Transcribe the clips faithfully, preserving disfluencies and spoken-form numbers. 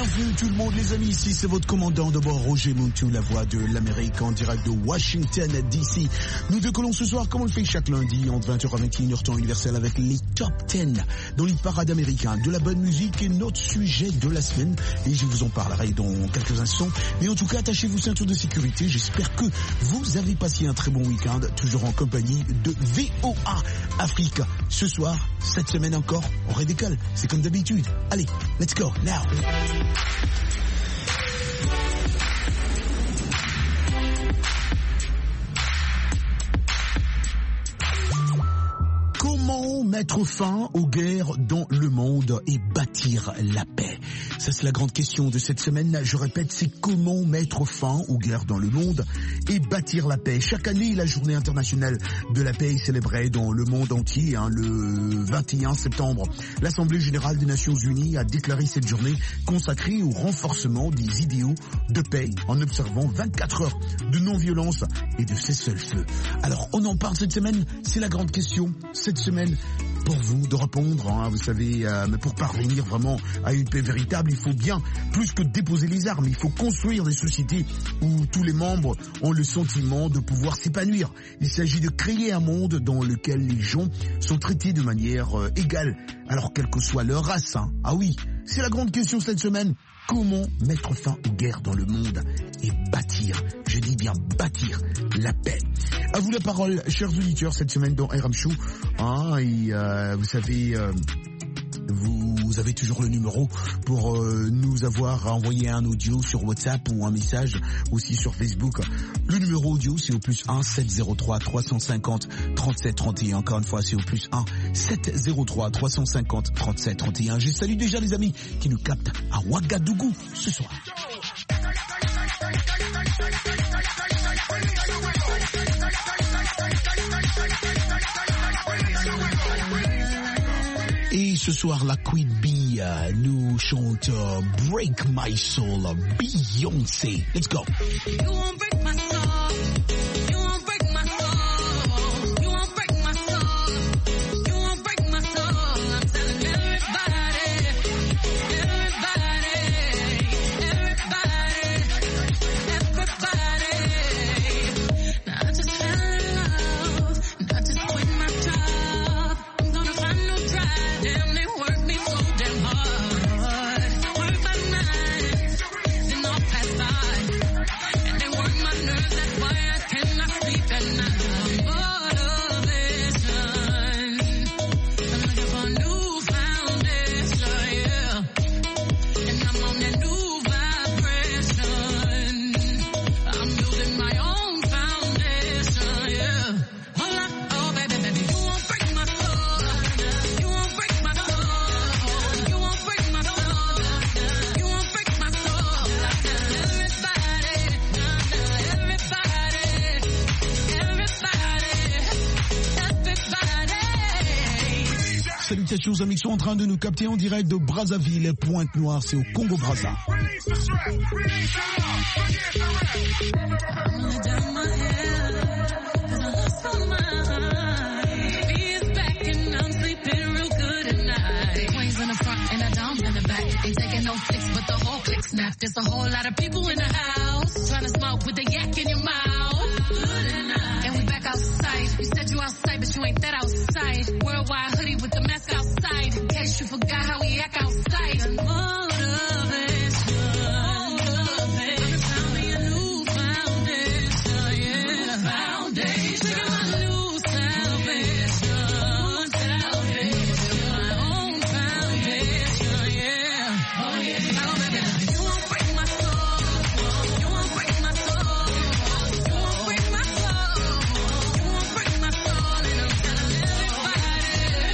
Bienvenue tout le monde les amis, ici c'est votre commandant de bord Roger Muntu, la voix de l'Amérique en direct de Washington D C. Nous décollons ce soir comme on le fait chaque lundi entre vingt heures à vingt et une heures temps universel avec les top dix dans les parades américains, de la bonne musique et notre sujet de la semaine. Et je vous en parlerai dans quelques instants. Mais en tout cas, attachez vos ceintures de sécurité. J'espère que vous avez passé un très bon week-end, toujours en compagnie de V O A Afrique. Ce soir, cette semaine encore, on redécolle. C'est comme d'habitude. Allez, let's go now. Comment mettre fin aux guerres dans le monde et bâtir la paix? Ça, c'est la grande question de cette semaine. Je répète, c'est comment mettre fin aux guerres dans le monde et bâtir la paix. Chaque année, la journée internationale de la paix est célébrée dans le monde entier. Hein, le vingt et un septembre, l'Assemblée générale des Nations unies a déclaré cette journée consacrée au renforcement des idéaux de paix en observant vingt-quatre heures de non-violence et de cessez-le-feu. Alors, on en parle cette semaine. C'est la grande question cette semaine pour vous de répondre. Hein, vous savez, euh, mais pour parvenir vraiment à une paix véritable, il faut bien plus que déposer les armes. Il faut construire des sociétés où tous les membres ont le sentiment de pouvoir s'épanouir. Il s'agit de créer un monde dans lequel les gens sont traités de manière euh, égale, alors quelle que soit leur race. Hein. Ah oui, c'est la grande question cette semaine. Comment mettre fin aux guerres dans le monde et bâtir, je dis bien bâtir, la paix. À vous la parole, chers auditeurs, cette semaine dans R M Show. Hein, et euh, vous savez, euh, vous, vous avez toujours le numéro pour euh, nous avoir envoyé un audio sur WhatsApp ou un message aussi sur Facebook. Le numéro audio, c'est au plus un sept zéro trois trois cent cinquante trente-sept trente et un. Encore une fois, c'est au plus un sept zéro trois trois cent cinquante trente-sept trente et un. Je salue déjà les amis qui nous captent à Ouagadougou ce soir. Et ce soir, la Queen Bee euh, nous chante euh, Break My Soul, Beyoncé. Let's go. You won't break my soul. You won't break my soul. You won't break my soul. You won't break my soul. I'm telling everybody, everybody, everybody, everybody. Now I just fell in love, and I just quit my job. I'm gonna find no drive. Damn, they work me so damn hard. Work by night, then I'll pass by. And they work my nerves, that's why I cannot sleep at night. Motivation, I'm looking for a new foundation, yeah. And I'm on that new vibration. I'm building my own foundation, yeah. Hold up, oh baby, baby, you won't break my soul. You won't break my soul. You won't break my soul. You won't break my soul. Everybody, everybody, everybody, everybody. Salutations amis qui sont en train de nous capter en direct de Brazzaville, Pointe-Noire, c'est au Congo-Brazza. Ain't taking no flicks, but the whole click snap. There's a whole lot of people in the house trying to smoke with the yak in your mouth. And we back outside. You said you outside, but you ain't that outside. Worldwide hoodie with the mask outside. In case you forgot how we act outside. Motivation. Motivation. Found me a new foundation, yeah. Foundation. Taking my new salvation. Salvation. My own foundation, yeah. Oh yeah. Now, baby, you won't break my soul. You won't break my soul. You won't break my soul. You won't break my soul. And I'm telling everybody,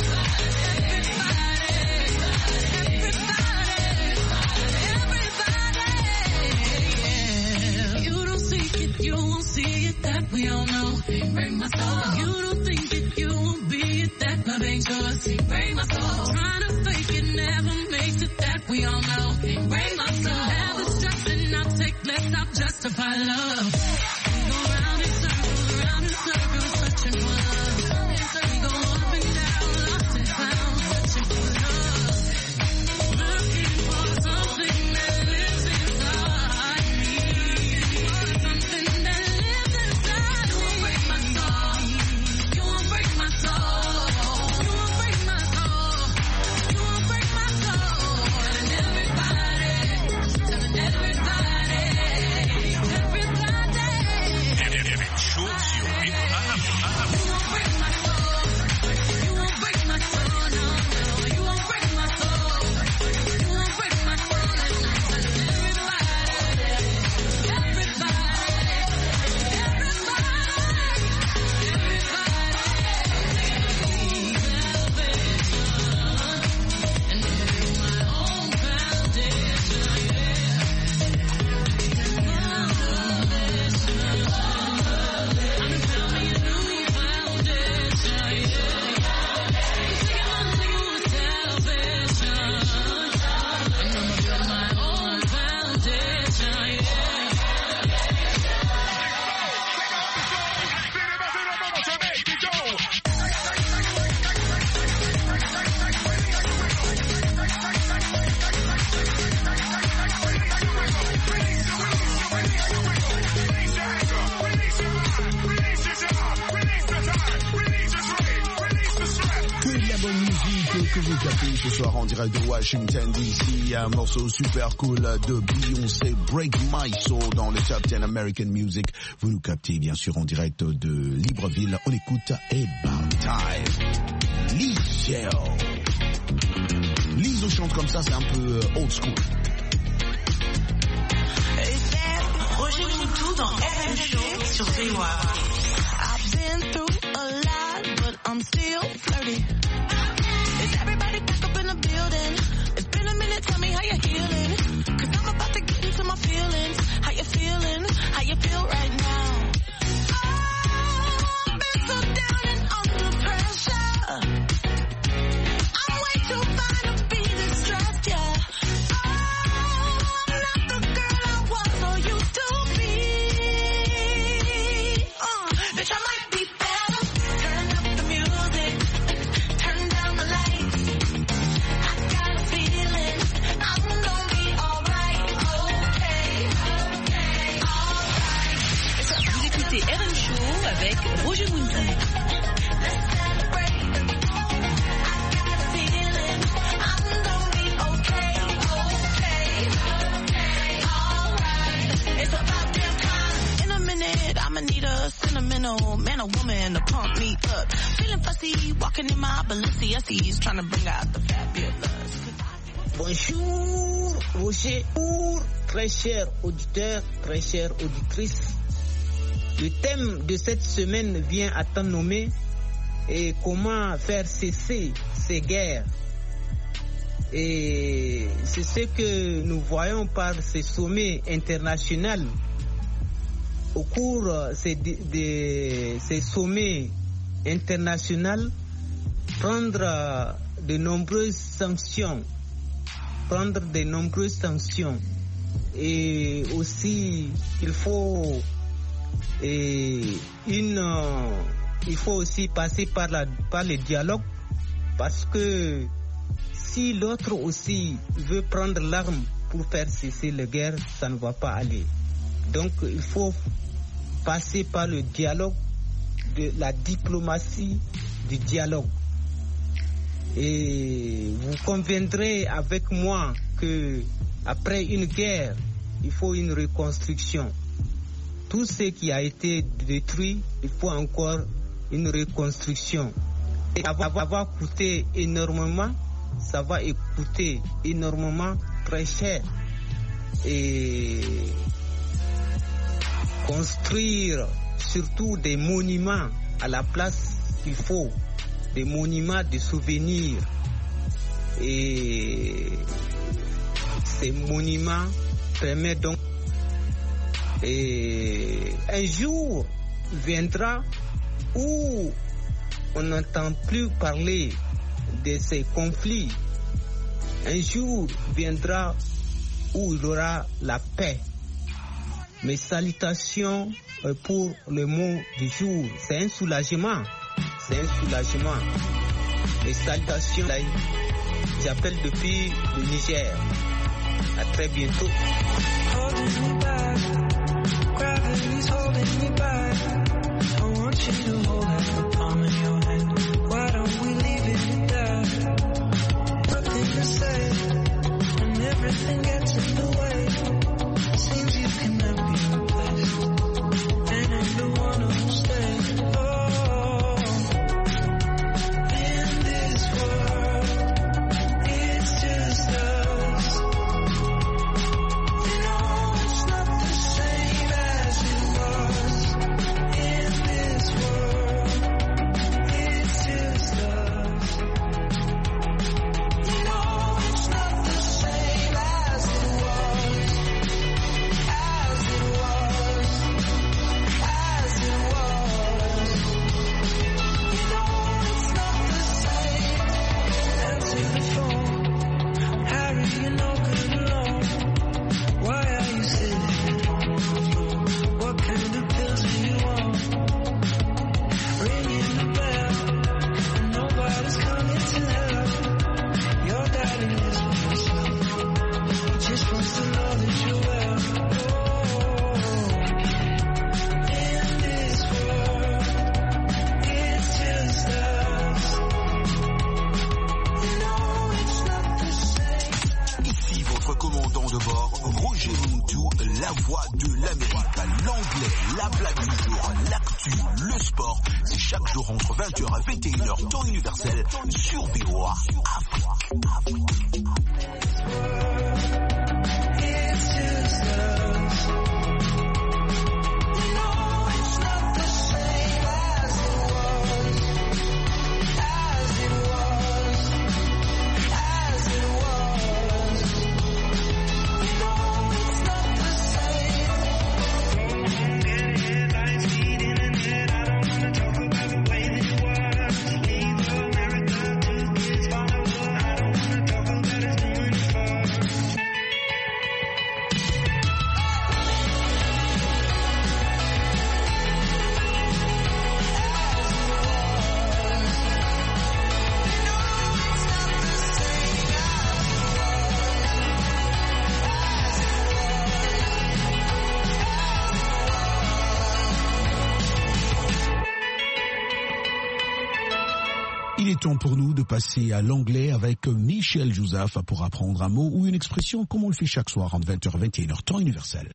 everybody, everybody, yeah. You don't see it, you won't see it, that we all know. Break my soul. You don't think it, you won't be it, that love ain't yours. Break my soul. Trying to fake it never makes it, that we all know. Break my soul. Have the stress and I'll take less, I'll justify love. We go round in circles, round in circles, searching for love. We go up and down, lost and found, searching for love. Looking for something that que vous captez ce soir en direct de Washington D C. Un morceau super cool de Beyoncé, Break My Soul, dans le Top dix American Music. Vous nous captez bien sûr en direct de Libreville. On écoute About Time. Lizzo. Lizzo chante comme ça, c'est un peu old school. Roger Moutou dans R M Show sur V O A. I've been through a lot, but I'm still flirty. Is everybody back up in the building? It's been a minute, tell me how you're healing. Cause I'm about to get into my feelings. How you feeling? How you feel right now? Oh, I've been so down and under pressure. I'm way too fine to be distressed, yeah. Oh, I'm not the girl I was or used to be. Uh, bitch, I might be better. Turn up the music. Turn down the lights. I got a feeling I'm gonna be alright. Okay, okay, alright. Vous écoutez R M Show avec Roger Moutou. Let's celebrate. I got a feeling I'm gonna be okay, okay, okay, alright. It's about damn time. In a minute, I'ma need a sentimental man or woman to pump me up. Feeling fussy, walking in my Balenciennes, trying to bring out the fabulous. Bonjour, Roger. Bonjour, très chers auditeurs, très chères auditrices. Le thème de cette semaine vient à temps nommé et comment faire cesser ces guerres. Et c'est ce que nous voyons par ces sommets internationaux. Au cours de, de ces sommets internationaux, prendre de nombreuses sanctions, prendre de nombreuses sanctions. Et aussi, il faut et une, euh, il faut aussi passer par la, par le dialogue, parce que si l'autre aussi veut prendre l'arme pour faire cesser la guerre, ça ne va pas aller. Donc, il faut passer par le dialogue, de la diplomatie du dialogue. Et vous conviendrez avec moi que après une guerre, il faut une reconstruction. Tout ce qui a été détruit, il faut encore une reconstruction. Et ça va, va coûter énormément, ça va coûter énormément très cher. Et construire surtout des monuments à la place qu'il faut, des monuments de souvenirs. Et ces monuments permettent donc. Et un jour viendra où on n'entend plus parler de ces conflits. Un jour viendra où il y aura la paix. Mes salutations pour le mot du jour. C'est un soulagement. C'est un soulagement. Mes salutations. J'appelle depuis le Niger. À très bientôt. Gravity's holding me back. I want you to hold out the palm of your hand. Why don't we leave it there? Nothing to say, and everything gets in the way. Seems you can never be replaced, and I'm the one who'll stay. Oh, in this world, it's just us. You know it's not the same as it was. In this world, it's just us. You know it's not the same as it was, as it was. commandant de bord, Roger Montou, la voix de l'Amérique. L'anglais, la blague du jour, l'actu, le sport. C'est chaque jour entre vingt heures et vingt et une heures, temps universel, sur V O A Afrique. Afrique. Il est temps pour nous de passer à l'anglais avec Michel Jouzaf pour apprendre un mot ou une expression comme on le fait chaque soir entre vingt heures et vingt et une heures, temps universel.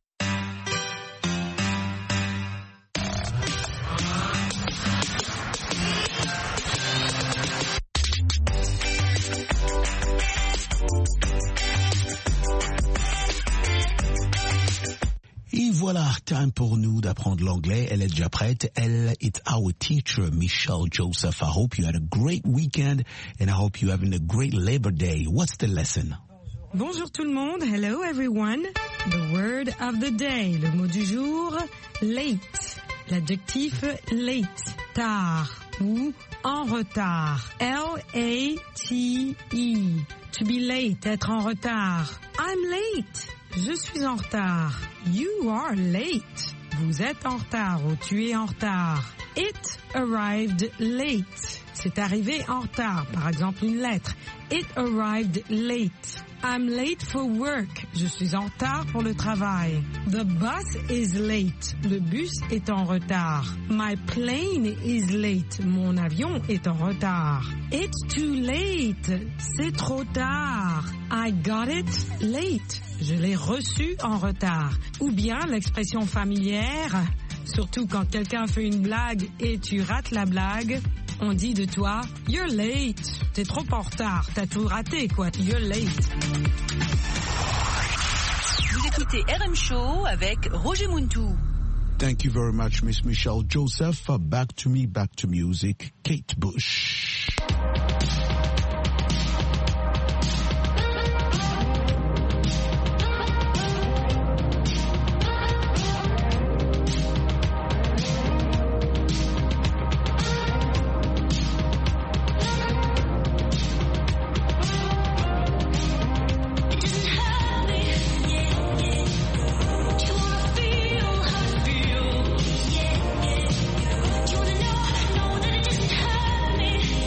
Et voilà, time pour nous d'apprendre l'anglais. Elle est déjà prête. Elle est our teacher, Michelle Joseph. I hope you had a great weekend and I hope you're having a great Labor Day. What's the lesson? Bonjour tout le monde. Hello everyone. The word of the day. Le mot du jour, late. L'adjectif late, tard ou en retard. L A T E. To be late, être en retard. I'm late. Je suis en retard. You are late. Vous êtes en retard ou tu es en retard. It arrived late. C'est arrivé en retard. Par exemple, une lettre. It arrived late. I'm late for work. Je suis en retard pour le travail. The bus is late. Le bus est en retard. My plane is late. Mon avion est en retard. It's too late. C'est trop tard. I got it late. Je l'ai reçu en retard. Ou bien l'expression familière, surtout quand quelqu'un fait une blague et tu rates la blague, on dit de toi, you're late. T'es trop en retard. T'as tout raté, quoi. You're late. Vous écoutez R M Show avec Roger Montou. Thank you very much, Miss Michelle Joseph. Back to me, back to music. Kate Bush. You wanna know, know that it doesn't hurt me.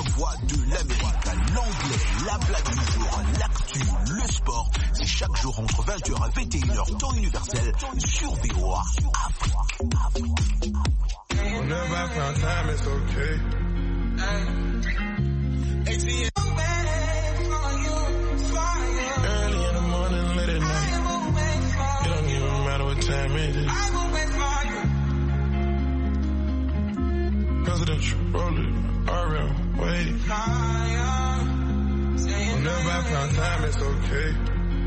voix de l'Amérique, l'anglais, la blague du jour, l'actu, le sport. C'est chaque jour entre vingt heures et vingt et une heures, temps universel, sur V O A Afrique. Whenever I found time, it's okay. Early in the morning, late at night. It don't even matter what time it is. Presidential rolling, R M, wait. Whenever I found time, it's okay.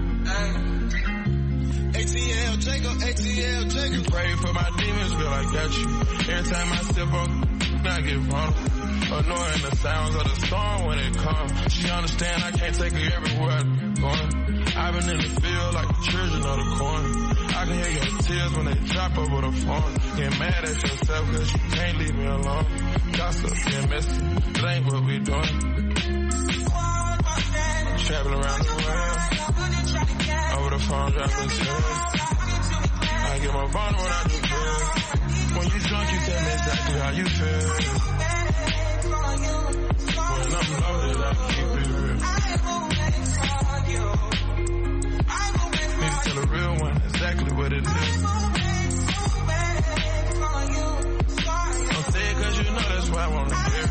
A T L, Jacob, A T L, Jacob. You pray for my demons, girl, I got you. Every time I step on, I get vulnerable. Annoying the sounds of the storm when it comes. She understand I can't take her everywhere I'm going. I've been in the field like the children of the corn. I can hear your tears when they drop over the phone. Get mad at yourself cause you can't leave me alone. Gossip and messy, it ain't what we doing. Traveling around the world, over the phone dropping tears. I get my phone when I do good. When you drunk you tell me exactly how you feel. When I'm loaded I keep it real. Need to tell a real one exactly what it is. Don't say it cause you know that's why I wanna hear.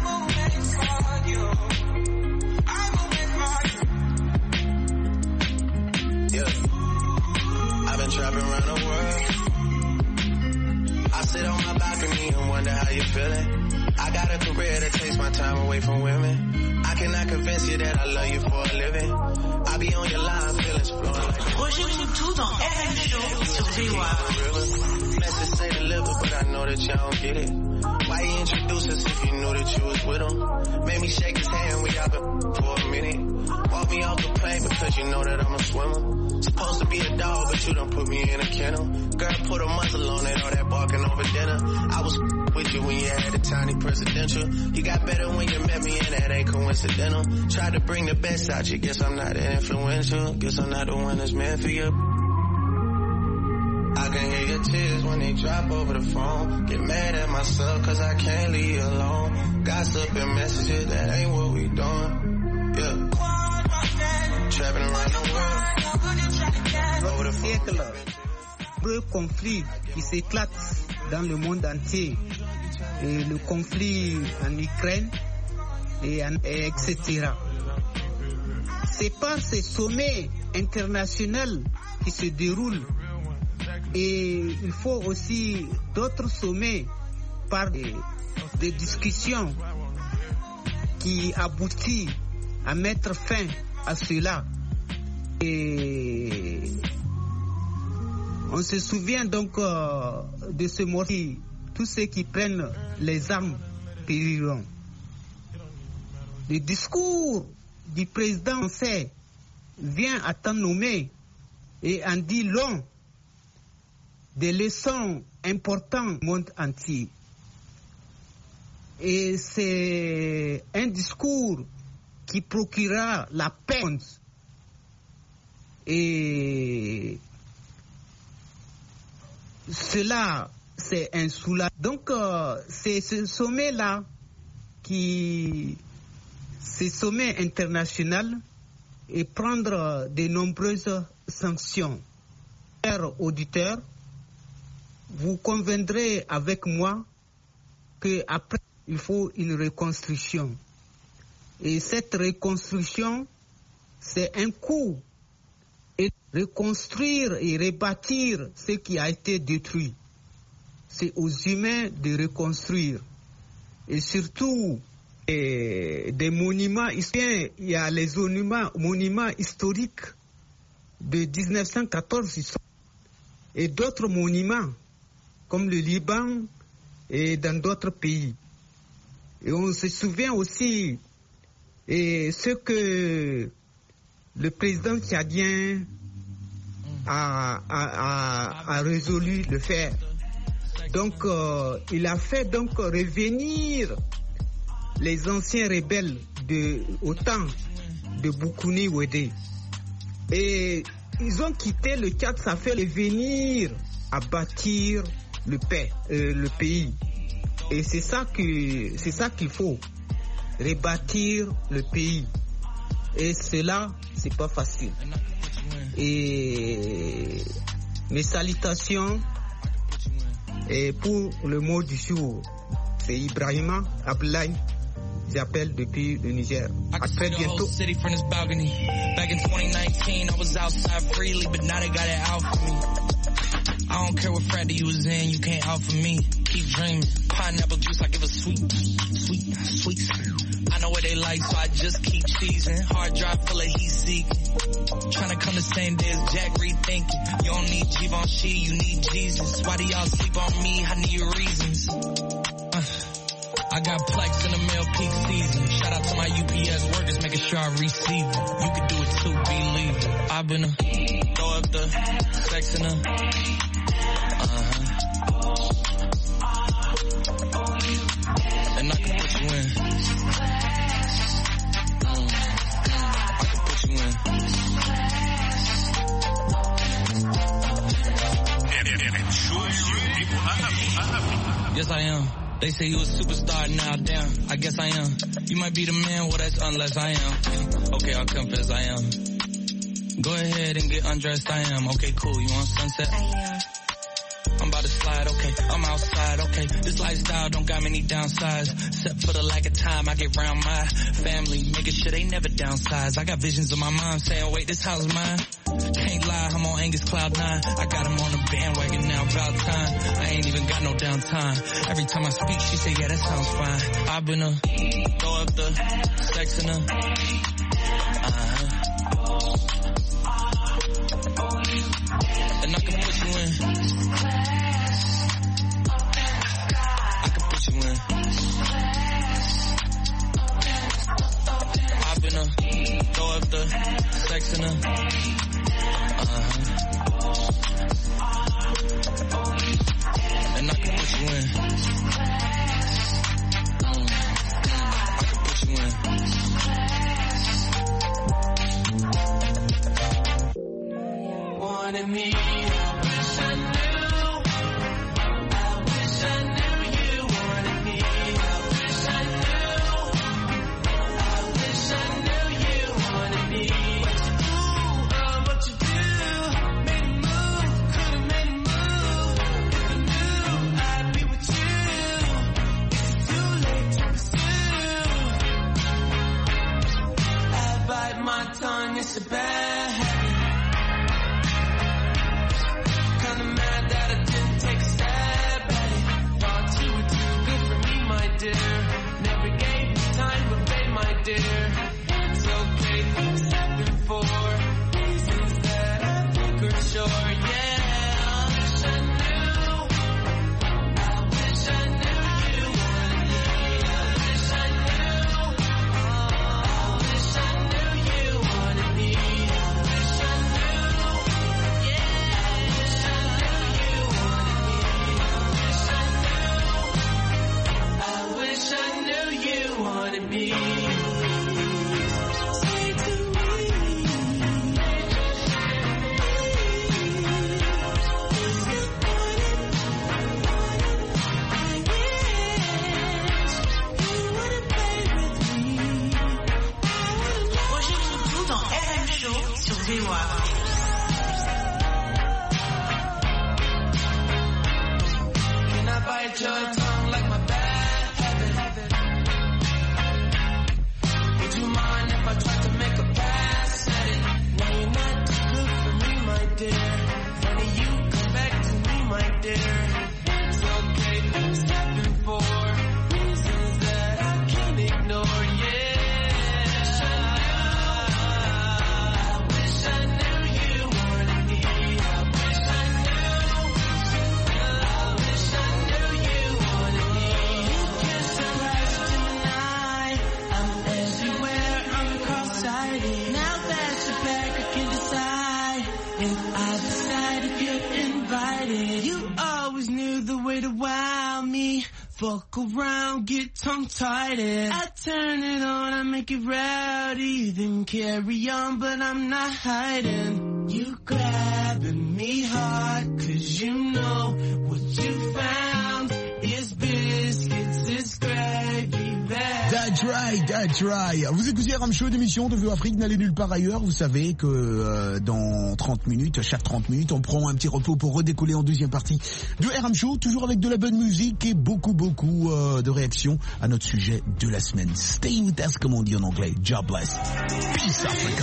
Yeah, I've been trapping around the world. I sit on my balcony and wonder how you feeling. I got a career that takes my time away from women. I cannot convince you that I love you for a living. I be on your line, feelings flowing like Roger Moutou dans R M Show sur V O A. Message say deliver, but I know that y'all don't get it. Why you introduce us if you knew that you was with him? Made me shake his hand, we all been for a minute. Walk me off the plane because you know that I'm a swimmer. Supposed to be a dog, but you done put me in a kennel. Girl, put a muzzle on it, all that barking over dinner. I was with you when you had a tiny presidential. You got better when you met me, and that ain't coincidental. Tried to bring the best out you, guess I'm not that influential. Guess I'm not the one that's meant for you. I can hear your tears when they drop over the phone. Get mad at myself cause I can't leave you alone. Gossip and messages, that ain't what we doing. Yeah. Trapping around the world. Over the siècle, le conflit qui s'éclate dans le monde entier, et le conflit en Ukraine, et, en, et etc. C'est par ces sommets internationaux qui se déroulent. Et il faut aussi d'autres sommets par des, des discussions qui aboutissent à mettre fin à cela. Et on se souvient donc euh, de ce mot, tous ceux qui prennent les armes périront. Le discours du président français vient à temps nommé et en dit long des leçons importantes au monde entier. Et c'est un discours qui procurera la paix. Et cela, c'est un soulagement. Donc, euh, c'est ce sommet-là, qui, ce sommet international, et prendre de nombreuses sanctions. Chers auditeurs, vous conviendrez avec moi qu'après, il faut une reconstruction. Et cette reconstruction, c'est un coup. Et reconstruire et rebâtir ce qui a été détruit. C'est aux humains de reconstruire. Et surtout, et des monuments historiques. Il y a les monuments, monuments historiques de dix-neuf cent quatorze et d'autres monuments, comme le Liban et dans d'autres pays. Et on se souvient aussi et ce que le président tchadien a, a, a, a résolu de faire. Donc, euh, il a fait donc revenir les anciens rebelles de, au temps de Boukouni Ouédé. Et ils ont quitté le Tchad, ça fait revenir à bâtir le, paix, euh, le pays. Et c'est ça que c'est ça qu'il faut. rebâtir le pays. Et cela, c'est pas facile. Et mes salutations et pour le mot du jour, c'est Ibrahima Ablaï. J'appelle depuis le Niger. À très bientôt. Back in twenty nineteen, I was outside freely, but now they got it out for me. I don't care what frat you was in, you can't out for me. Keep dreaming. Pineapple juice, I give a sweet, sweet, sweet. I know what they like, so I just keep cheesing. Hard drive full of heat seeking. Trying to come the same day as Jack rethinking. You don't need Givenchy, you need Jesus. Why do y'all sleep on me? I need reasons. Uh, I got plex in the mail peak season. Shout out to my U P S workers, making sure I receive it. You can do it too, believe it. I've been a throw up the sex in a uh-huh. And I can put you in. Mm. I can put you in. Yes, I am. They say you a superstar now, damn, I guess I am. You might be the man, well that's unless I am. Okay, I'll confess I am. Go ahead and get undressed, I am. Okay, cool, you want sunset? I am. I'm about to slide, okay, I'm outside, okay. This lifestyle don't got many downsides. Except for the lack of time I get round my family, making sure they never downsize. I got visions of my mom saying, wait, this house is mine. Can't lie, I'm on Angus Cloud nine. I got him on the bandwagon now, about time. I ain't even got no downtime. Every time I speak, she say, yeah, that sounds fine. I've been a throw up the sex in a uh-huh. And I can put you in. I can put you in. I've been a throw up the sex in a uh-huh. And I can put you in. Mm. I can put you in. Wanted me, I wish I knew. I wish I knew you wanted me. I wish I knew. I wish I knew you wanted me. What you do, uh, what you do, made a move, could've made a move. If I knew I'd be with you, it's too late to pursue. I bite my tongue, it's a bad habit. Kinda mad that I didn't take a stab at it. Thought you were too good for me, my dear. Never gave you time, but babe, my dear, it's okay, things happen for reasons that I think are sure, yeah. I wish I knew. I wish I knew you wanted me. I wish I knew. I wish I knew you wanted me. I wish I knew. Yeah. I wish I knew you wanted me. I wish I knew you wanted me. Say to me, is it wanted? I wish you wouldn't play with me. Roger Moutou dans R M Show sur V O A. Can I bite your tongue like my bad habit? Would you mind if I tried to make a pass at it? Now you're not too good for me, my dear. Funny you come back to me, my dear. It's okay, things happen for reasons that I can't ignore, yeah. I wish I knew you wanted me. I wish I knew. I wish I knew you wanted me. You can't surprise Gemini. I'm everywhere, I'm cross-sighted. Now that you're back, I can decide. And I decide if you're invited. You always knew the way to wow me. Fuck around, get tongue-tied. I turn it on, I make it rowdy. Then carry on, but I'm not hiding. You grabbing me hard, cause you know what you found is biscuits, it's gravy. That right, that's right. Vous écoutez R M Show, d'émission de Vue Afrique, n'allez nulle part ailleurs. Vous savez que euh, dans trente minutes, chaque trente minutes, on prend un petit repos pour redécoller en deuxième partie de R M Show, toujours avec de la bonne musique et beaucoup, beaucoup euh, de réactions à notre sujet de la semaine. Stay with us, comme on dit en anglais. God bless. Peace Africa.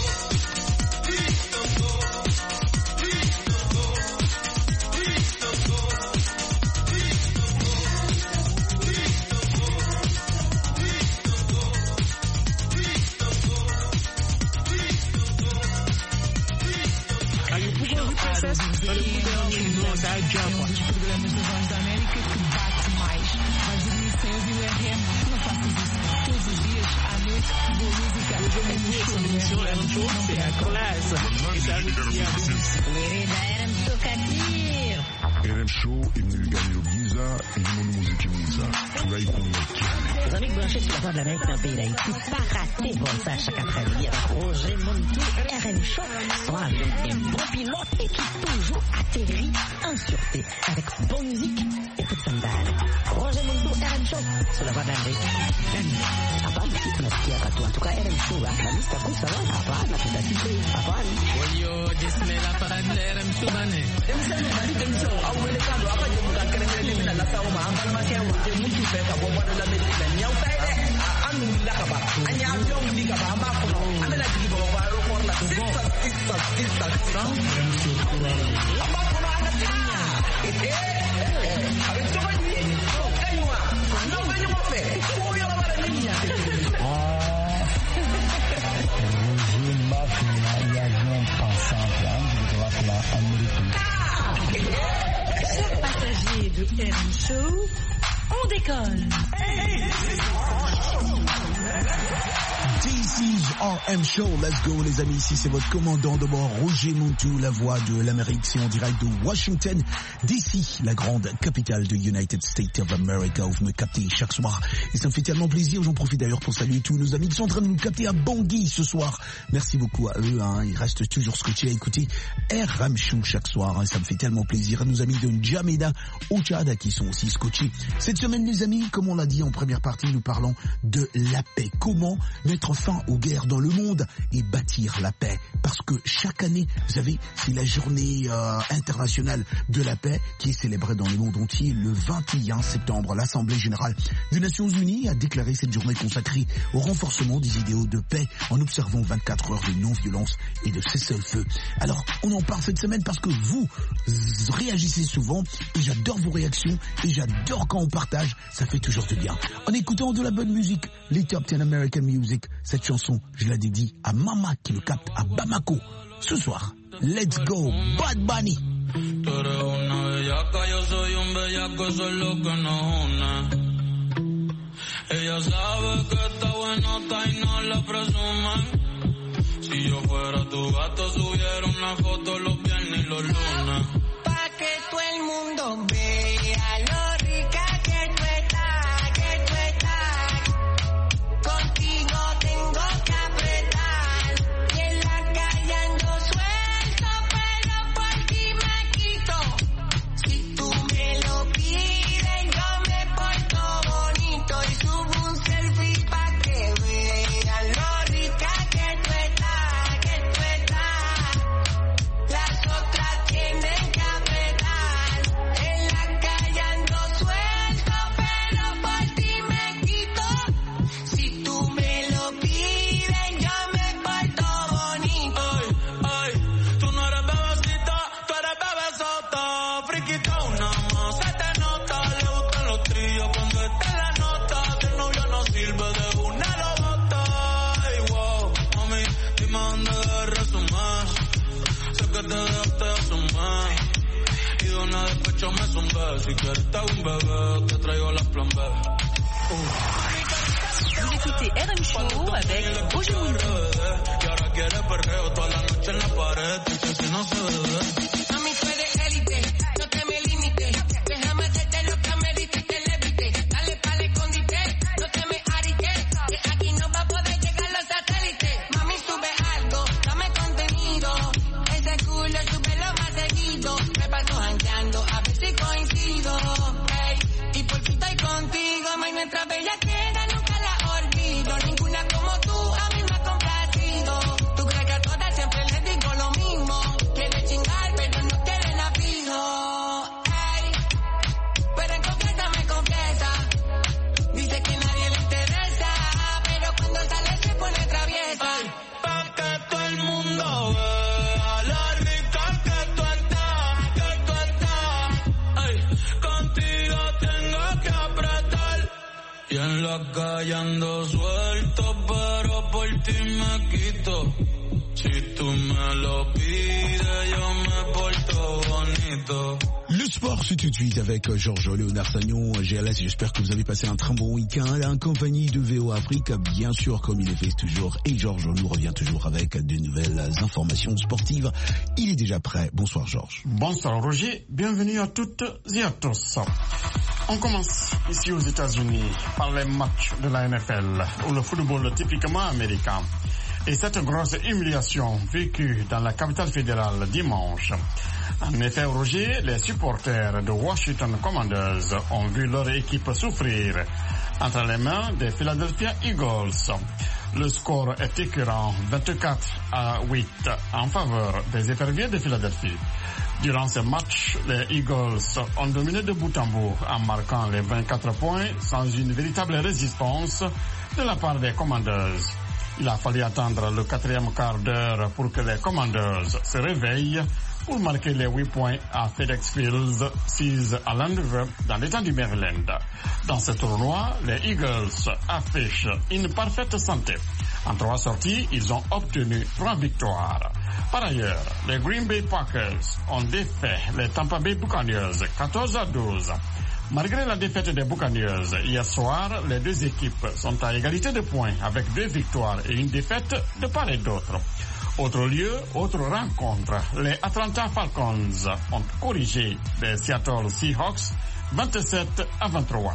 R M Show est venu gagner le Giza et le monde musique Giza. Tout là, il compte. Les amis branchés sur la voie de l'Amérique dans le pays d'Haïti, pas raté bon ça chaque après-midi avec Roger Montou, R M Show, soit avec un bon pilote et qui toujours atterrit en sûreté avec bonne musique et toute sandale. Roger Montou, R M Show, sur la voie de l'Amérique. Hapana, tunasikia watu en tout cas R M Show, la lista kusa wana hapana, tutasikia hapana. Oyo, jismela para R M Show bane. Demsano bali demso, au wele kando apa je muka kerele mina la sawo ma ambal ma sia wote mutu fe ka bo wala la medina nyau tay de anu la ka ba anya jom di ka ba ma ko amela di bo ba ro ko la sista sista sista amba ko na ana tinya eh eh avec to bani ko kanywa no bani mo fe ko yo la bara ninya ah je m'appelle l'avion pensant là je dois la américaine. Chers passagers de R M Show, on décolle. This is R M Show, let's go les amis, ici c'est votre commandant de bord Roger Montou, la voix de l'Amérique, c'est en direct de Washington D C, la grande capitale de United States of America, où vous me captez chaque soir et ça me fait tellement plaisir. J'en profite d'ailleurs pour saluer tous nos amis qui sont en train de nous capter à Bangui ce soir, merci beaucoup à eux, hein. Ils restent toujours scotchés à écouter R M Show chaque soir, hein. Ça me fait tellement plaisir. À nos amis de N'Djamena au Tchad qui sont aussi scotchés cette semaine les amis. Comme on l'a dit en première partie, nous parlons de la paix, comment mettre fin aux guerres dans le monde et bâtir la paix, parce que chaque année, vous savez, c'est la journée euh, internationale de la paix qui est célébrée dans le monde entier le vingt et un septembre. L'Assemblée générale des Nations Unies a déclaré cette journée consacrée au renforcement des idéaux de paix en observant vingt-quatre heures de non-violence et de cessez-le-feu. Alors, on en parle cette semaine parce que vous réagissez souvent et j'adore vos réactions et j'adore quand on partage, ça fait toujours du bien. En écoutant de la bonne musique, les Top dix American Music, cette chanson, je la dédie à Mama qui le capte à Bamako. Ce soir, let's go, Bad Bunny. Tú eres una bellaca, yo soy un bellaco, eso es lo que nos une. Ella sabe que está buenota y no la presume. Si yo fuera tu gato, subiera una foto los viernes y los lunes. Pa' que todo el mundo vea lo rica que tú estás, que tú estás. Contigo tengo que apretar y en la calle ando suelto, pero por ti me quito. Si tú me lo pides, yo me porto bonito y subo un selfie pa' que vean lo rica que tú estás, que tú estás. Las otras tienen que apretar, en la calle ando suelto, pero por ti me quito. Si tú me lo pides, yo me porto bonito. Ay, ay, tú no eres bebecita, tú eres bebesota. Friquitona, más se te nota. Le gustan los trillos cuando está en la nota. Que el novio no sirve, de una lo bota. Ay, wow, mami, dime dónde debe resumir. Sé que te dejaste asumir. Y de una despecho me zumbé. Si quieres te hago un bebé, te traigo las plan B. Vous écoutez R M Show avec Roger Montou. Y ahora quiere perreo toda la noche en la pared. Dice si no se bebe. Mami, tú eres élite, no te me limites. Déjame hacerte lo que amerite y te levite. Dale pa'l escondite, no te me arites. Que aquí no va a poder llegar los satélites. Mami, sube algo, dame contenido. Ese culo súbelo más seguido. Me paso jangueando, a ver si coincido. Ey, y por fin estoy contigo, mami, nuestra bella queda nunca la olvido. la calle ando suelto, pero por ti me quito. Si tu me lo pides, yo me porto bonito. Le sport, c'est tout de suite avec Georges Léonard Sagnon, G L S. J'espère que vous avez passé un très bon week-end en compagnie de V O Afrique, bien sûr, comme il le fait toujours. Et Georges nous revient toujours avec de nouvelles informations sportives. Il est déjà prêt. Bonsoir, Georges. Bonsoir, Roger. Bienvenue à toutes et à tous. On commence ici aux États-Unis par les matchs de la N F L, ou le football typiquement américain. Et cette grosse humiliation vécue dans la capitale fédérale dimanche. En effet, Roger, les supporters de Washington Commanders ont vu leur équipe souffrir entre les mains des Philadelphia Eagles. Le score est écœurant, vingt-quatre à huit en faveur des éperviers de Philadelphie. Durant ce match, les Eagles ont dominé de bout en bout en marquant les vingt-quatre points sans une véritable résistance de la part des Commanders. Il a fallu attendre le quatrième quart d'heure pour que les Commanders se réveillent pour marquer les huit points à FedEx Field, six à Landover, dans l'État du Maryland. Dans ce tournoi, les Eagles affichent une parfaite santé. En trois sorties, ils ont obtenu trois victoires. Par ailleurs, les Green Bay Packers ont défait les Tampa Bay Buccaneers quatorze à douze. Malgré la défaite des Buccaneers hier soir, les deux équipes sont à égalité de points avec deux victoires et une défaite de part et d'autre. Autre lieu, autre rencontre, les Atlanta Falcons ont corrigé les Seattle Seahawks vingt-sept à vingt-trois.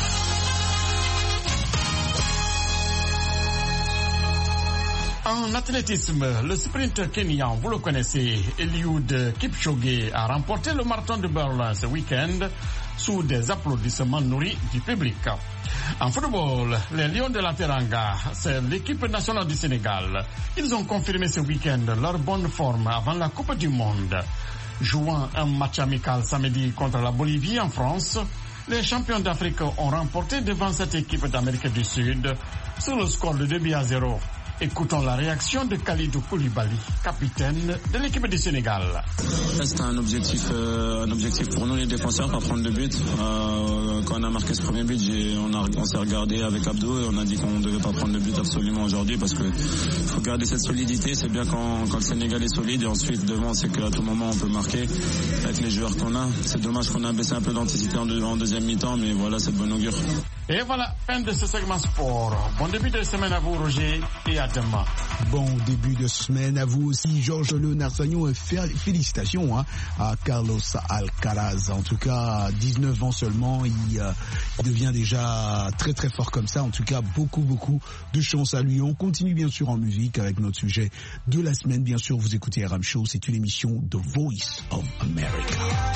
En athlétisme, le sprint kenyan, vous le connaissez, Eliud Kipchoge a remporté le marathon de Berlin ce week-end sous des applaudissements nourris du public. En football, les Lions de la Teranga, c'est l'équipe nationale du Sénégal. Ils ont confirmé ce week-end leur bonne forme avant la Coupe du Monde. Jouant un match amical samedi contre la Bolivie en France, les champions d'Afrique ont remporté devant cette équipe d'Amérique du Sud sur le score de deux buts à zéro. Écoutons la réaction de Kalidou Koulibaly, capitaine de l'équipe du Sénégal. C'était un objectif, euh, un objectif pour nous les défenseurs, pas prendre de but. Euh, quand on a marqué ce premier but, j'ai, on, a, on s'est regardé avec Abdou et on a dit qu'on ne devait pas prendre de but absolument aujourd'hui parce que faut garder cette solidité. C'est bien quand, quand le Sénégal est solide et ensuite devant, c'est qu'à tout moment on peut marquer avec les joueurs qu'on a. C'est dommage qu'on a baissé un peu d'intensité en, deux, en deuxième mi-temps, mais voilà, c'est de bonne augure. Et voilà, fin de ce segment sport. Bon début de semaine à vous, Roger, et à demain. Bon début de semaine à vous aussi, Georges Léonard Sagnon, et félicitations hein, à Carlos Alcaraz. En tout cas, dix-neuf ans seulement, il, euh, il devient déjà très très fort comme ça. En tout cas, beaucoup beaucoup de chance à lui. On continue bien sûr en musique avec notre sujet de la semaine. Bien sûr, vous écoutez R M Show, c'est une émission The Voice of America.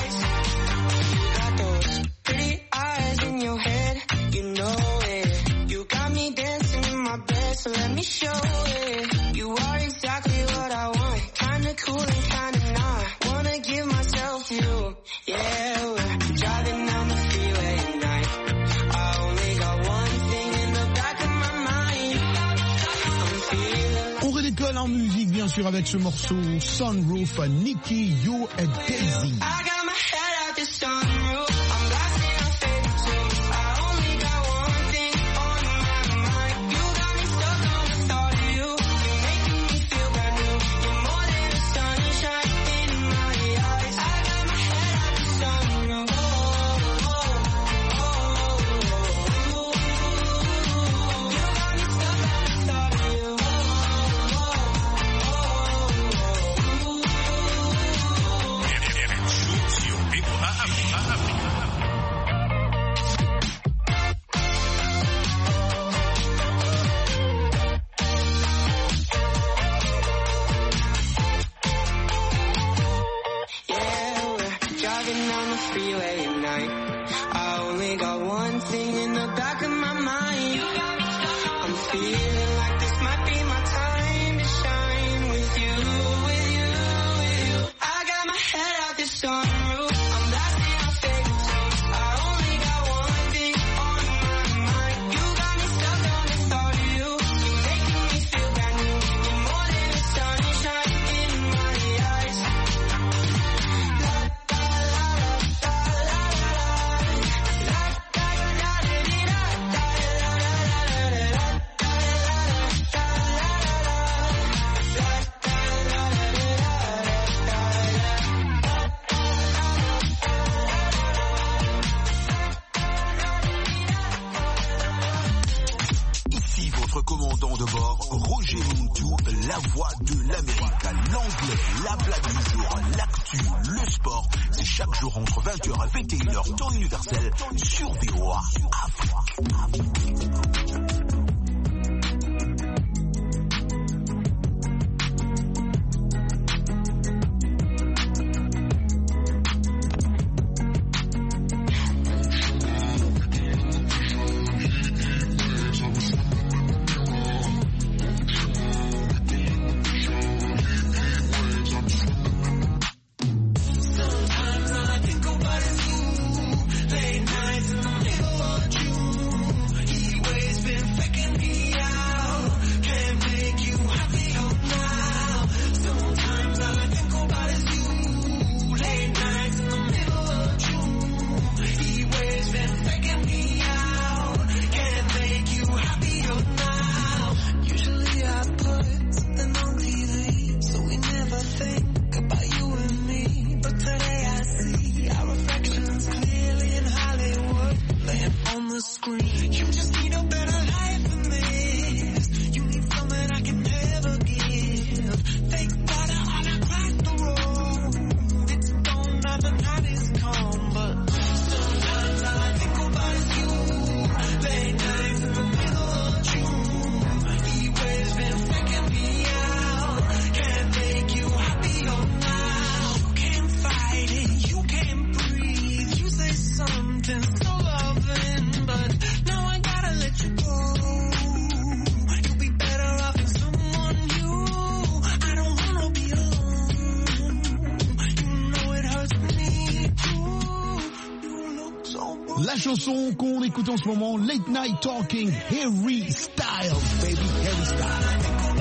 So let me show it. You are exactly what I want. Kinda cool and kinda not. Wanna give myself to you. Yeah, we're driving down the freeway at night. I only got one thing in the back of my mind. I'm feeling. On redécolle en musique bien sûr avec ce morceau Sunroof, Nicki, You and Daisy. I got my head out the sunroof. I'm blasting our favorite tunes. I only got one thing on my mind. You got me stuck on the thought of you. You're making me feel brand new. You're more than the sunshine in my eyes. I got my head out the sunroof. Oh, oh, oh, oh, oh. You got me stuck on the thought of you. Oh, oh, oh, oh, oh. d'abord, Roger Montou, la voix de l'Amérique. L'anglais, la blague du jour, l'actu, le sport. C'est chaque jour entre vingt heures et vingt et une heures, temps universel, sur V O A Afrique. Afrique. La chanson qu'on écoute en ce moment, Late Night Talking, Harry Styles, baby, Harry Styles.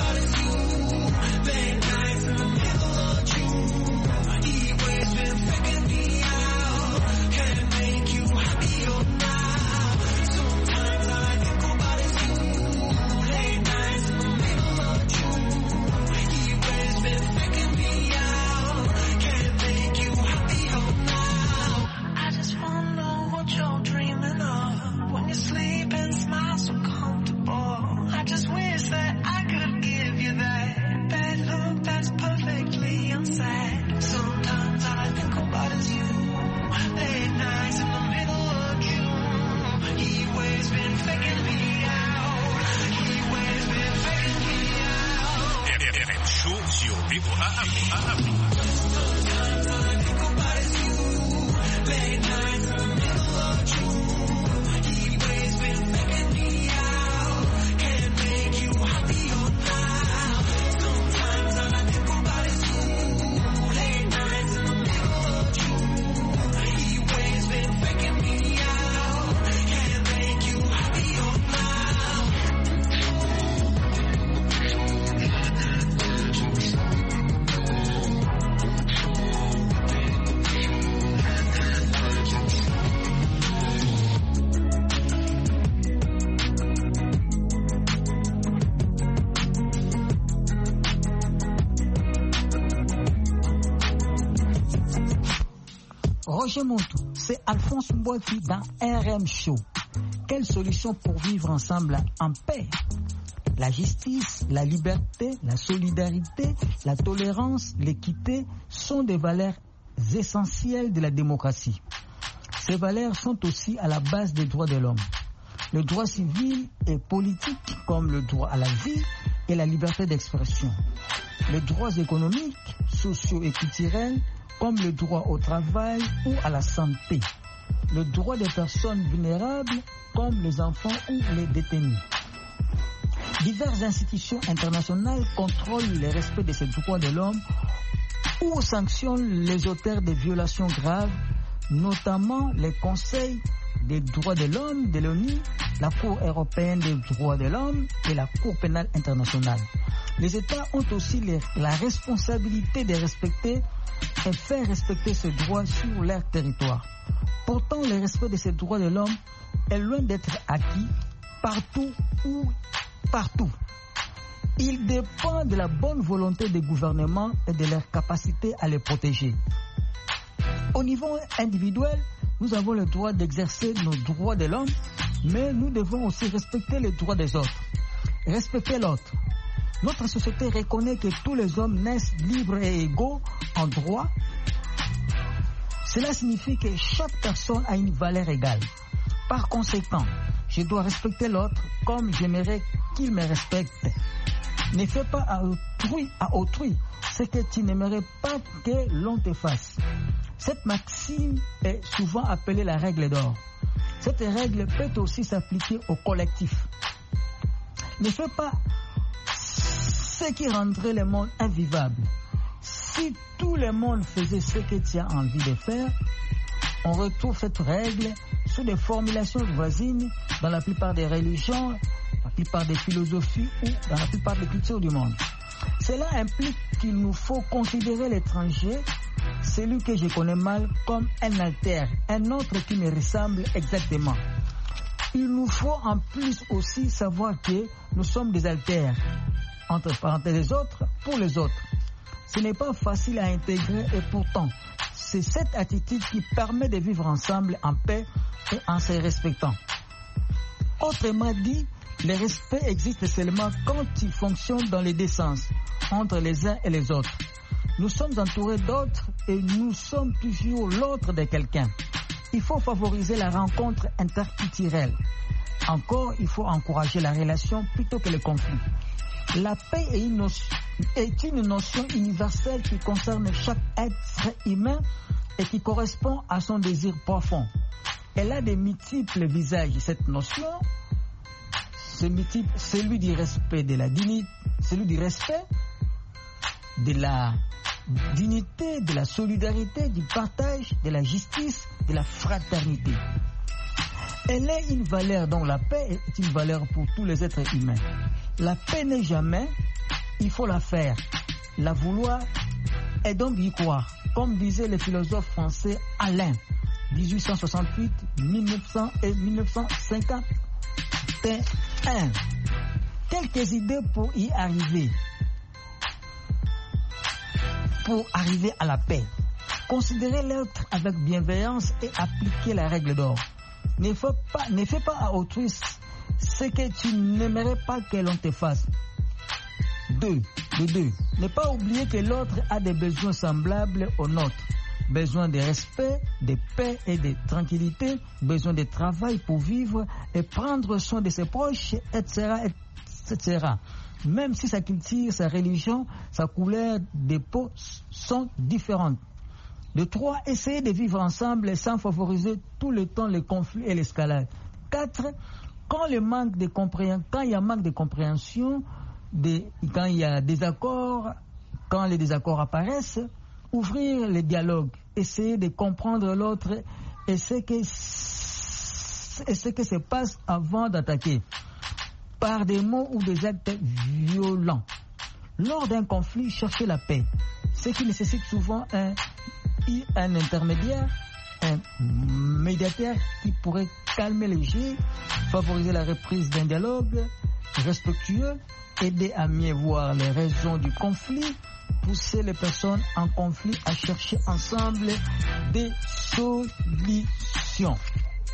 Roger Montou, c'est Alphonse Mboifi dans R M Show. Quelle solution pour vivre ensemble en paix? La justice, la liberté, la solidarité, la tolérance, l'équité sont des valeurs essentielles de la démocratie. Ces valeurs sont aussi à la base des droits de l'homme. Le droit civil et politique comme le droit à la vie et la liberté d'expression. Les droits économiques, sociaux et culturels comme le droit au travail ou à la santé. Le droit des personnes vulnérables comme les enfants ou les détenus. Diverses institutions internationales contrôlent le respect de ces droits de l'homme ou sanctionnent les auteurs de violations graves, notamment les conseils des droits de l'homme de l'ONU, la Cour européenne des droits de l'homme et la Cour pénale internationale. Les États ont aussi les, la responsabilité de respecter et faire respecter ces droits sur leur territoire. Pourtant, le respect de ces droits de l'homme est loin d'être acquis partout ou partout. Il dépend de la bonne volonté des gouvernements et de leur capacité à les protéger. Au niveau individuel, nous avons le droit d'exercer nos droits de l'homme, mais nous devons aussi respecter les droits des autres. Respecter l'autre. Notre société reconnaît que tous les hommes naissent libres et égaux en droit. Cela signifie que chaque personne a une valeur égale. Par conséquent, je dois respecter l'autre comme j'aimerais qu'il me respecte. Ne fais pas à autrui, à autrui ce que tu n'aimerais pas que l'on te fasse. Cette maxime est souvent appelée la règle d'or. Cette règle peut aussi s'appliquer au collectif. Ne fais pas ce qui rendrait le monde invivable. Si tout le monde faisait ce que tu as envie de faire, on retrouve cette règle sous des formulations voisines dans la plupart des religions, la plupart des philosophies ou dans la plupart des cultures du monde. Cela implique qu'il nous faut considérer l'étranger, celui que je connais mal, comme un altère, un autre qui me ressemble exactement. Il nous faut en plus aussi savoir que nous sommes des altères, entre parenthèses les autres, pour les autres. Ce n'est pas facile à intégrer et pourtant, c'est cette attitude qui permet de vivre ensemble en paix et en se respectant. Autrement dit, le respect existe seulement quand il fonctionne dans les deux sens, entre les uns et les autres. Nous sommes entourés d'autres et nous sommes toujours l'autre de quelqu'un. Il faut favoriser la rencontre interculturelle. Encore, il faut encourager la relation plutôt que le conflit. La paix est une, notion, est une notion universelle qui concerne chaque être humain et qui correspond à son désir profond. Elle a de multiples visages. Cette notion, c'est multiple, celui du respect de la dignité, celui du respect, de la dignité, de la solidarité, du partage, de la justice, de la fraternité. Elle est une valeur dont la paix est une valeur pour tous les êtres humains. La paix n'est jamais, il faut la faire, la vouloir et donc y croire, comme disait le philosophe français Alain, dix-huit cent soixante-huit, mille neuf cents et mille neuf cent cinquante et un. Quelques idées pour y arriver. Pour arriver à la paix. Considérer l'autre avec bienveillance et appliquer la règle d'or. Ne fais pas, ne fais pas à autrui ce que tu n'aimerais pas que l'on te fasse. Deux, de deux. Ne pas oublier que l'autre a des besoins semblables aux nôtres. Besoin de respect, de paix et de tranquillité, besoin de travail pour vivre et prendre soin de ses proches, et cetera, et cetera. Même si sa culture, sa religion, sa couleur de peau sont différentes. De trois, essayer de vivre ensemble sans favoriser tout le temps les conflits et l'escalade. Quatre, quand le manque de compréhension, quand il y a manque de compréhension, de, quand il y a des accords, quand les désaccords apparaissent, ouvrir le dialogue, essayer de comprendre l'autre et ce que, et ce que se passe avant d'attaquer, par des mots ou des actes violents. Lors d'un conflit, chercher la paix, ce qui nécessite souvent un, un intermédiaire, un médiateur qui pourrait calmer les jeux, favoriser la reprise d'un dialogue respectueux, aider à mieux voir les raisons du conflit, pousser les personnes en conflit à chercher ensemble des solutions.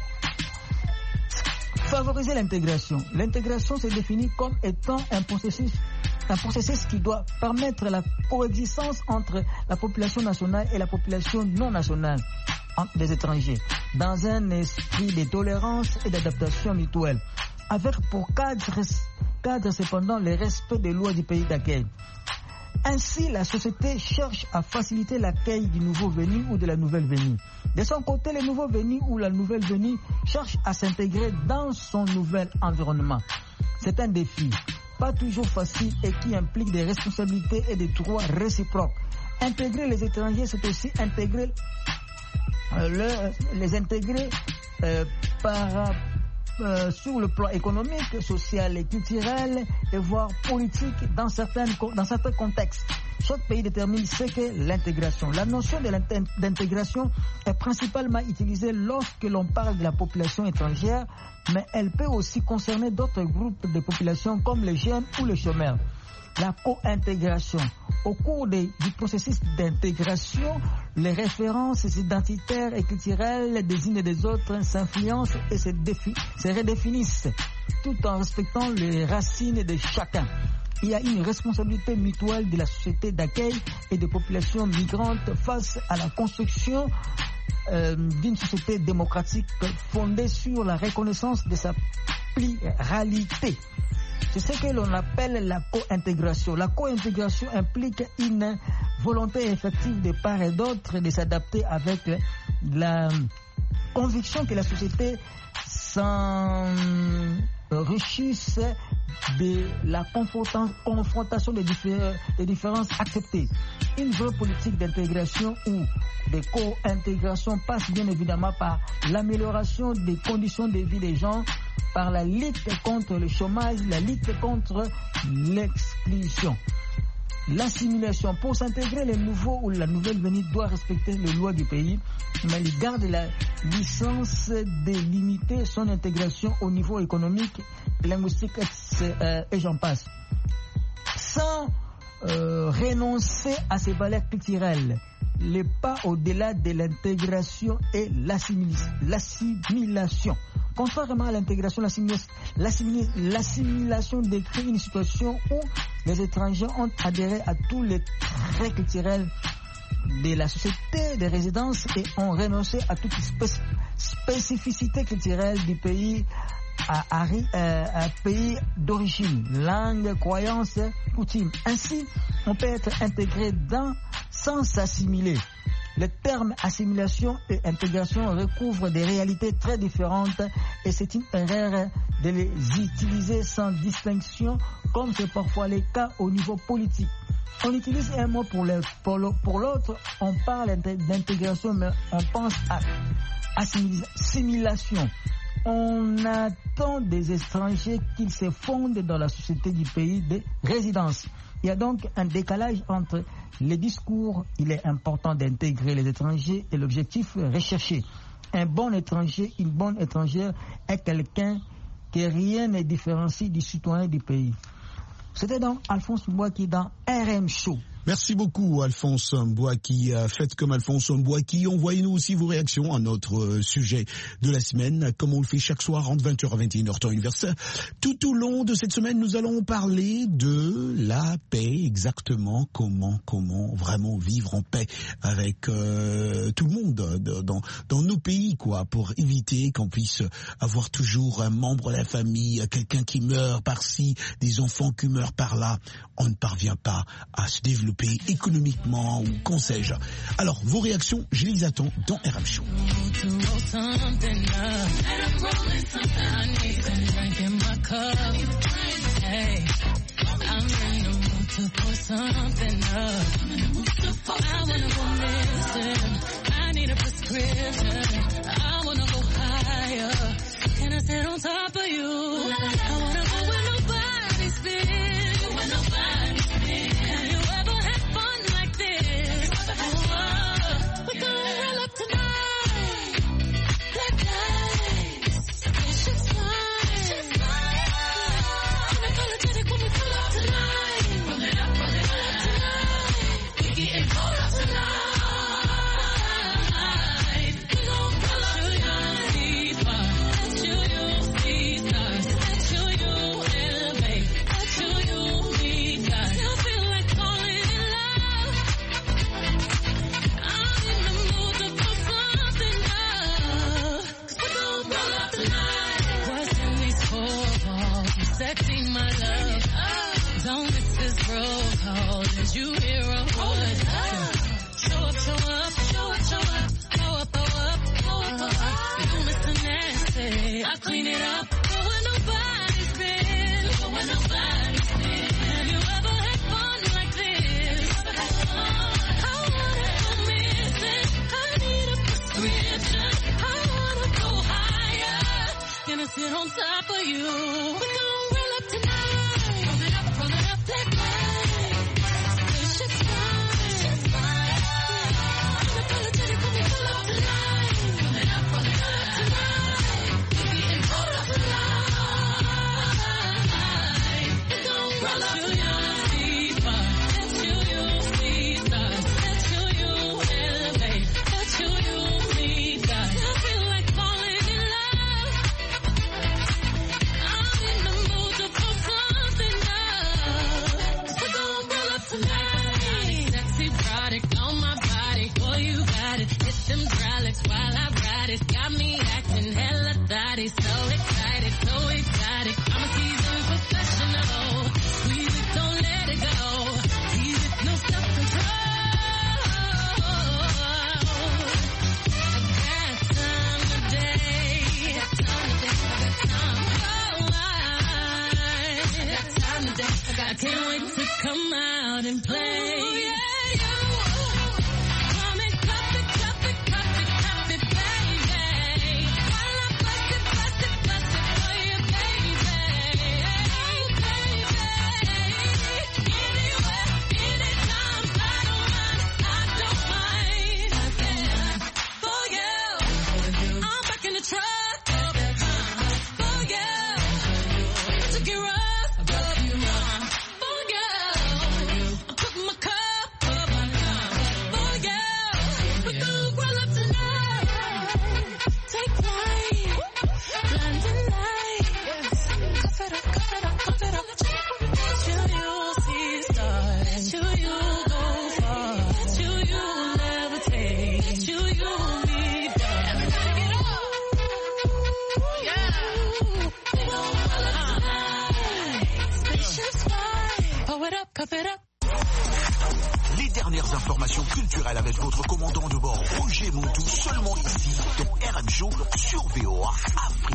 Favoriser l'intégration. L'intégration se définit comme étant un processus, un processus qui doit permettre la coexistence entre la population nationale et la population non nationale des étrangers, dans un esprit de tolérance et d'adaptation mutuelle, avec pour cadre, cadre cependant le respect des lois du pays d'accueil. Ainsi, la société cherche à faciliter l'accueil du nouveau venu ou de la nouvelle venue. De son côté, le nouveau venu ou la nouvelle venue cherche à s'intégrer dans son nouvel environnement. C'est un défi, pas toujours facile et qui implique des responsabilités et des droits réciproques. Intégrer les étrangers, c'est aussi intégrer euh, le, les intégrer euh, par Euh, sur le plan économique, social et culturel et voire politique dans, certaines, dans certains contextes. Chaque pays détermine ce qu'est l'intégration. La notion de l'intégration est principalement utilisée lorsque l'on parle de la population étrangère, mais elle peut aussi concerner d'autres groupes de population comme les jeunes ou les chômeurs. la co-intégration. Au cours des, du processus d'intégration, les références identitaires et culturelles des unes et des autres s'influencent et se, défi, se redéfinissent, tout en respectant les racines de chacun. Il y a une responsabilité mutuelle de la société d'accueil et des populations migrantes face à la construction euh, d'une société démocratique fondée sur la reconnaissance de sa pluralité. C'est ce que l'on appelle la co-intégration. La co-intégration implique une volonté effective de part et d'autre de s'adapter avec la conviction que la société s'enrichisse de la confrontation des, diffé- des différences acceptées. Une vraie politique d'intégration ou de co-intégration passe bien évidemment par l'amélioration des conditions de vie des gens, par la lutte contre le chômage, la lutte contre l'exclusion. L'assimilation. Pour s'intégrer, le nouveau ou la nouvelle venue doit respecter les lois du pays, mais il garde la licence de limiter son intégration au niveau économique, linguistique euh, et j'en passe. Sans euh, renoncer à ses valeurs culturelles. Les pas au-delà de l'intégration et l'assimilation. Contrairement à l'intégration, l'assimilation décrit une situation où les étrangers ont adhéré à tous les traits culturels de la société de résidence et ont renoncé à toute spéc- spécificité culturelle du pays à, à, à, à pays d'origine, langue, croyance, coutume. Ainsi, on peut être intégré dans sans s'assimiler. Le terme assimilation et intégration recouvre des réalités très différentes et c'est une erreur de les utiliser sans distinction comme c'est parfois le cas au niveau politique. On utilise un mot pour, le, pour, le, pour l'autre, on parle d'intégration mais on pense à assimilation. On attend des étrangers qu'ils se fondent dans la société du pays de résidence. Il y a donc un décalage entre les discours. Il est important d'intégrer les étrangers et l'objectif recherché. Un bon étranger, une bonne étrangère est quelqu'un que rien ne différencie du citoyen du pays. C'était donc Alphonse Mbouaki dans R M Show. Merci beaucoup Alphonse Mbouaki. Faites comme Alphonse Mbouaki. Envoyez-nous aussi vos réactions à notre sujet de la semaine, comme on le fait chaque soir entre vingt heures et vingt et une heures temps universel. Tout au long de cette semaine, nous allons parler de la paix, exactement comment comment vraiment vivre en paix avec euh, tout le monde dans dans nos pays, quoi, pour éviter qu'on puisse avoir toujours un membre de la famille, quelqu'un qui meurt par-ci, des enfants qui meurent par-là. On ne parvient pas à se développer économiquement ou qu'on sais-je. Alors, vos réactions, je les attends dans R M Show. them dry lips while I ride it. Got me acting hella thotty, so excited, so excited. I'm a seasoned professional. Squeeze it, don't let it go. Tease it, no self-control. I got time today. I got time today. I got time. Oh, I got time today. I got I can't wait to come out and play. Ooh, yeah. Les dernières informations culturelles avec votre commandant de bord Roger Montou, seulement ici dans R M Show sur V O A Afrique.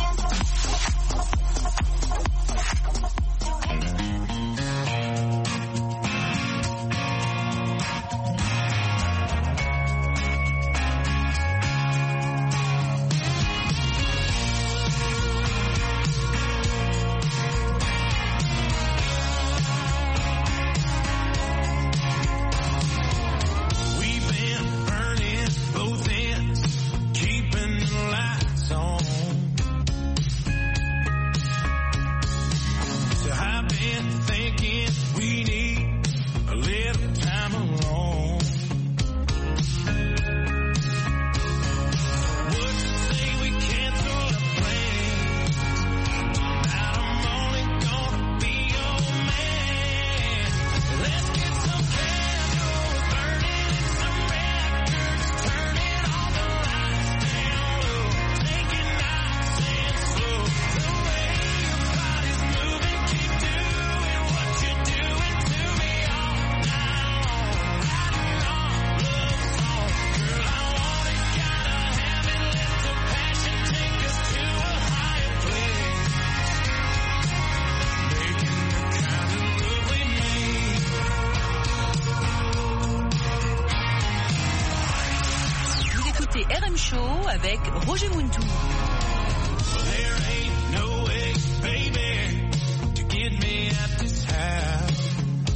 R M Show avec Roger Montou. There ain't no way, baby, to get me at this house.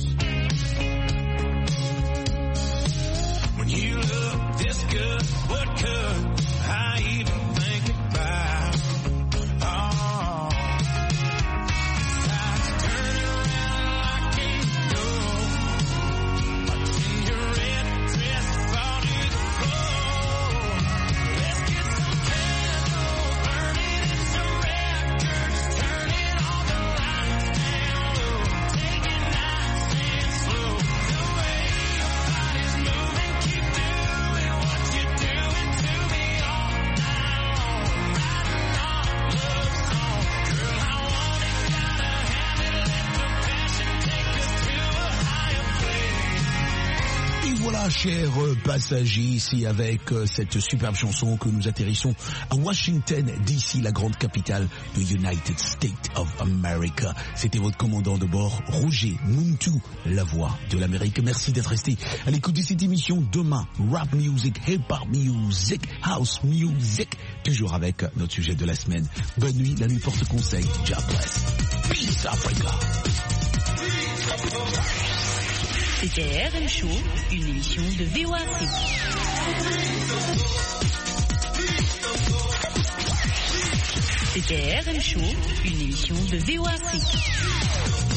When you look this good, what could I even think about? Oh, I turn around like a door, watching your red dress fall to the floor. Let's get some candles burning and some records, turning all the lights down low, take it nice and slow. The way your body's moving, keep doing what you're doing to me all night long, writing our love song. Girl, I want it, gotta have it, let the passion take us to a higher place. Et voilà, chers passagers, ici avec euh, cette superbe chanson que nous atterrissons à Washington, D C, la grande capitale de United States of America. C'était votre commandant de bord, Roger Montou, la voix de l'Amérique. Merci d'être resté à l'écoute de cette émission. Demain, rap music, hip-hop music, house music, toujours avec notre sujet de la semaine. Bonne nuit, la nuit porte conseil. God bless. Peace, Africa. C'était R M Show, une émission de V O A Afrique. C'était R M Show, une émission de V O A Afrique.